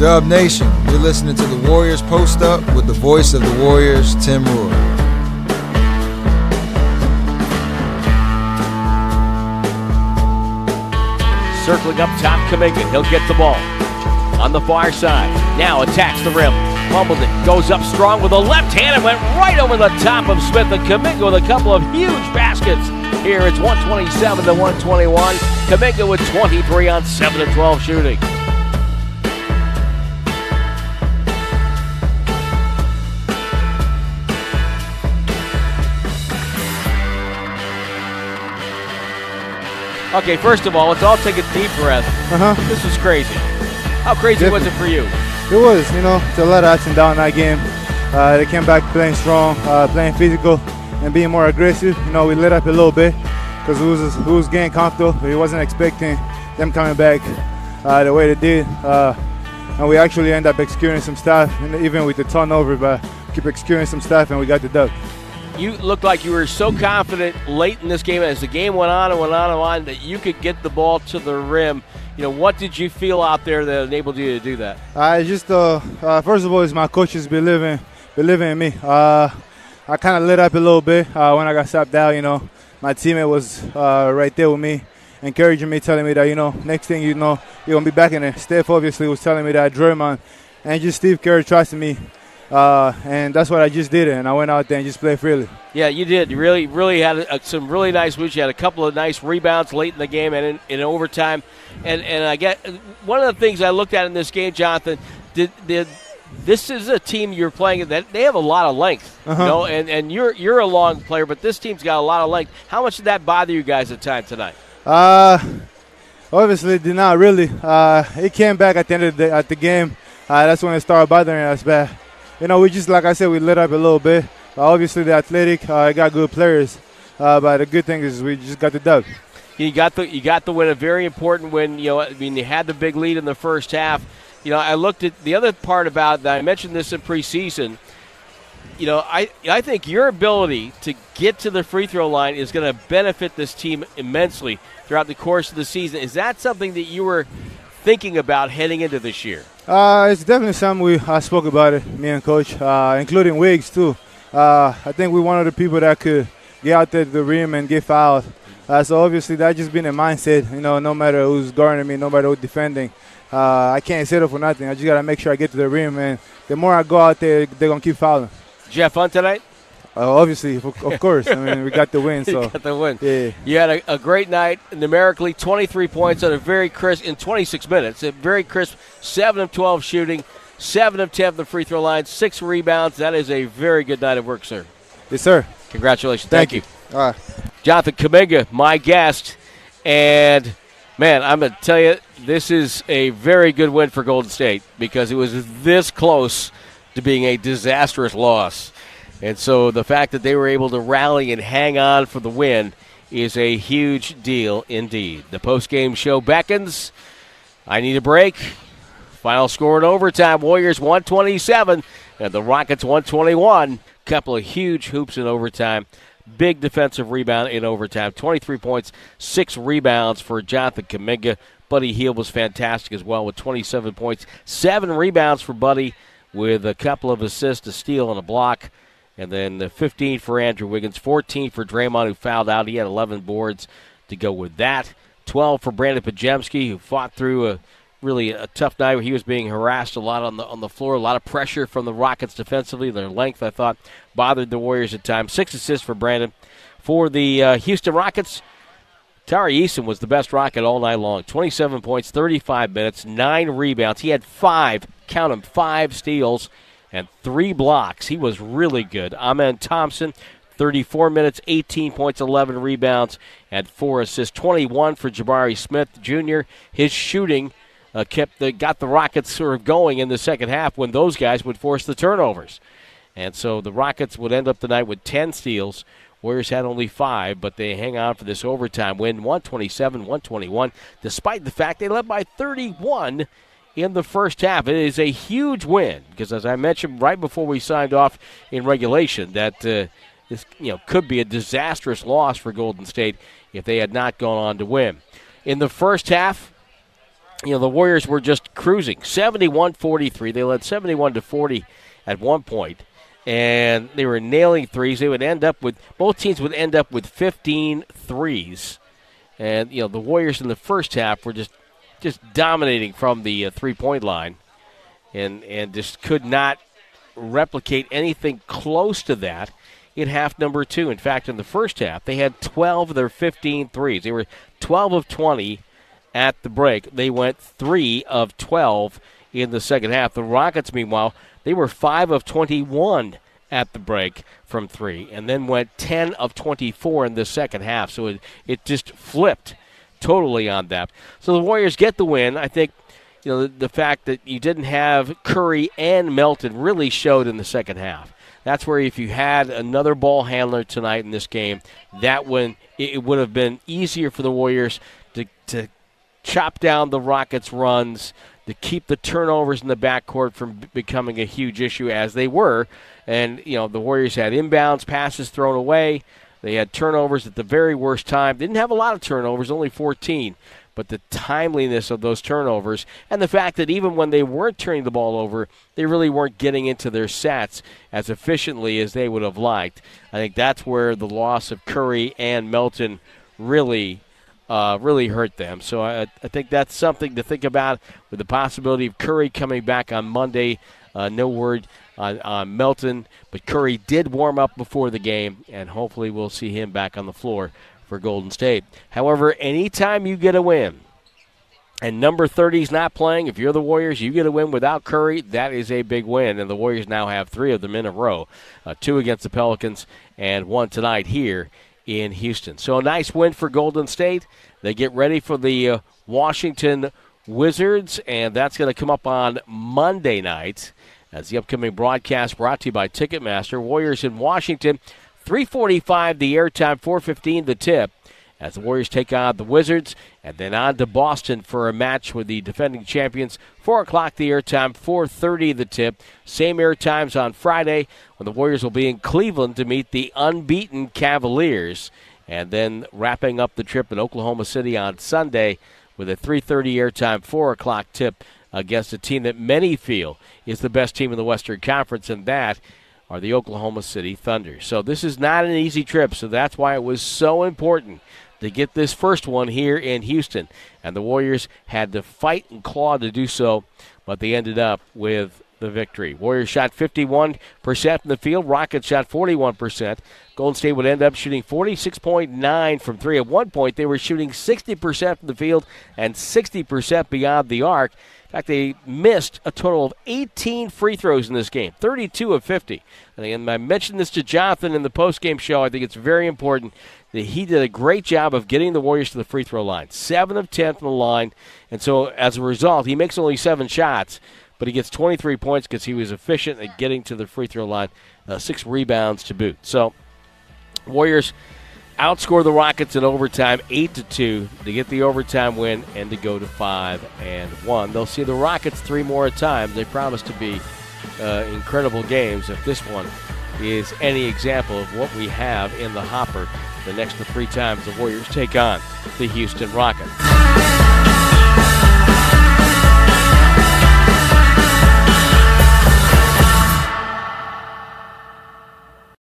Dub Nation, you're listening to the Warriors Post Up with the voice of the Warriors, Tim Roy. Circling up top, Kuminga. He'll get the ball on the far side. Now attacks the rim. Fumbled it. Goes up strong with a left hand and went right over the top of Smith. And Kuminga with a couple of huge baskets. Here it's 127 to 121. Kuminga with 23 on 7 of 12 shooting. Okay, first of all, let's all take a deep breath. This was crazy. How crazy was it for you? It was, it's a lot of ups and downs in that game. They came back playing strong, playing physical, and being more aggressive. We lit up a little bit because we was getting comfortable. We wasn't expecting them coming back the way they did. And we actually ended up experiencing some stuff, even with the turnover, but keep experiencing some stuff, and we got the dub. You looked like you were so confident late in this game as the game went on and went on and on that you could get the ball to the rim. What did you feel out there that enabled you to do that? First of all, it's my coaches believing in me. I kind of lit up a little bit when I got stopped out. My teammate was right there with me, encouraging me, telling me that, next thing you know, you're going to be back in there. Steph obviously was telling me that, Draymond, and just Steve Kerr trusted me. And that's what I just did, and I went out there and just played freely. Yeah, you did. You really had some really nice moves. You had a couple of nice rebounds late in the game and in overtime. And I get one of the things I looked at in this game, Jonathan. This is a team you're playing that they have a lot of length, and you're a long player, but this team's got a lot of length. How much did that bother you guys at time tonight? Obviously, did not really. It came back at the end of the game. That's when it started bothering us bad. We just, like I said, we lit up a little bit. Obviously, the athletic, got good players. But the good thing is we just got the dub. You got the win, a very important win. You had the big lead in the first half. I looked at the other part about that. I mentioned this in preseason. I think your ability to get to the free throw line is going to benefit this team immensely throughout the course of the season. Is that something that you were thinking about heading into this year? It's definitely something I spoke about it, me and Coach, including Wiggs too. I think we're one of the people that could get out there to the rim and get fouled. So obviously that just been a mindset, no matter who's guarding me, no matter who's defending. I can't settle for nothing. I just got to make sure I get to the rim, and the more I go out there, they're going to keep fouling. Did you have fun tonight? Obviously, of course. We got the win. So. You got the win. Yeah. You had a great night, numerically 23 points on a very crisp, in 26 minutes, a very crisp 7 of 12 shooting, 7 of 10 from the free throw line, 6 rebounds. That is a very good night of work, sir. Yes, sir. Congratulations. Thank you. All right. Jonathan Kuminga, my guest. And, man, I'm going to tell you, this is a very good win for Golden State because it was this close to being a disastrous loss. And so the fact that they were able to rally and hang on for the win is a huge deal indeed. The postgame show beckons. I need a break. Final score in overtime, Warriors 127 and the Rockets 121. Couple of huge hoops in overtime. Big defensive rebound in overtime. 23 points, 6 rebounds for Jonathan Kuminga. Buddy Hield was fantastic as well with 27 points. 7 rebounds for Buddy with a couple of assists, a steal, and a block. And then 15 for Andrew Wiggins, 14 for Draymond, who fouled out. He had 11 boards to go with that. 12 for Brandon Podziemski, who fought through a tough night where he was being harassed a lot on the floor. A lot of pressure from the Rockets defensively. Their length, I thought, bothered the Warriors at times. 6 assists for Brandon. For the Houston Rockets, Tari Eason was the best Rocket all night long. 27 points, 35 minutes, 9 rebounds. He had 5 steals and 3 blocks. He was really good. Amen Thompson, 34 minutes, 18 points, 11 rebounds, and 4 assists. 21 for Jabari Smith Jr. His shooting got the Rockets sort of going in the second half when those guys would force the turnovers. And so the Rockets would end up the night with 10 steals. Warriors had only 5, but they hang on for this overtime win, 127-121, despite the fact they led by 31 in the first half. It is a huge win because, as I mentioned right before we signed off in regulation, that this could be a disastrous loss for Golden State if they had not gone on to win. In the first half, the Warriors were just cruising, 71-43. They led 71-40 at one point, and they were nailing threes. Both teams would end up with 15 threes. And, the Warriors in the first half were just dominating from the three-point line and just could not replicate anything close to that in half number 2. In fact, in the first half, they had 12 of their 15 threes. They were 12 of 20 at the break. They went 3 of 12 in the second half. The Rockets, meanwhile, they were 5 of 21 at the break from 3 and then went 10 of 24 in the second half. So it just flipped totally on that. So the Warriors get the win. I think the fact that you didn't have Curry and Melton really showed in the second half. That's where if you had another ball handler tonight in this game, that one it would have been easier for the Warriors to chop down the Rockets' runs, to keep the turnovers in the backcourt from becoming a huge issue as they were. And, the Warriors had inbounds, passes thrown away. They had turnovers at the very worst time. Didn't have a lot of turnovers, only 14. But the timeliness of those turnovers and the fact that even when they weren't turning the ball over, they really weren't getting into their sets as efficiently as they would have liked. I think that's where the loss of Curry and Melton really hurt them. So I think that's something to think about with the possibility of Curry coming back on Monday. No word on Melton, but Curry did warm up before the game, and hopefully we'll see him back on the floor for Golden State. However, anytime you get a win and number 30 is not playing, if you're the Warriors, you get a win without Curry, that is a big win, and the Warriors now have 3 of them in a row, 2 against the Pelicans and 1 tonight here in Houston. So a nice win for Golden State. They get ready for the Washington Wizards, and that's going to come up on Monday night as the upcoming broadcast brought to you by Ticketmaster. Warriors in Washington, 3:45 the airtime, 4:15 the tip, as the Warriors take on the Wizards, and then on to Boston for a match with the defending champions. 4 o'clock the airtime, 4:30 the tip. Same airtimes on Friday when the Warriors will be in Cleveland to meet the unbeaten Cavaliers, and then wrapping up the trip in Oklahoma City on Sunday with a 3:30 airtime, 4 o'clock tip against a team that many feel is the best team in the Western Conference, and that are the Oklahoma City Thunder. So this is not an easy trip, so that's why it was so important to get this first one here in Houston. And the Warriors had to fight and claw to do so, but they ended up with the victory. Warriors shot 51% from the field. Rockets shot 41%. Golden State would end up shooting 46.9 from 3. At one point, they were shooting 60% from the field and 60% beyond the arc. In fact, they missed a total of 18 free throws in this game, 32 of 50. And I mentioned this to Jonathan in the postgame show. I think it's very important that he did a great job of getting the Warriors to the free throw line. 7 of 10 from the line. And so, as a result, he makes only 7 shots, but he gets 23 points because he was efficient at getting to the free throw line, 6 rebounds to boot. So, Warriors outscore the Rockets in overtime 8-2 to get the overtime win and to go to 5-1. They'll see the Rockets 3 more times. They promise to be incredible games. If this one is any example of what we have in the hopper the next 3 times the Warriors take on the Houston Rockets.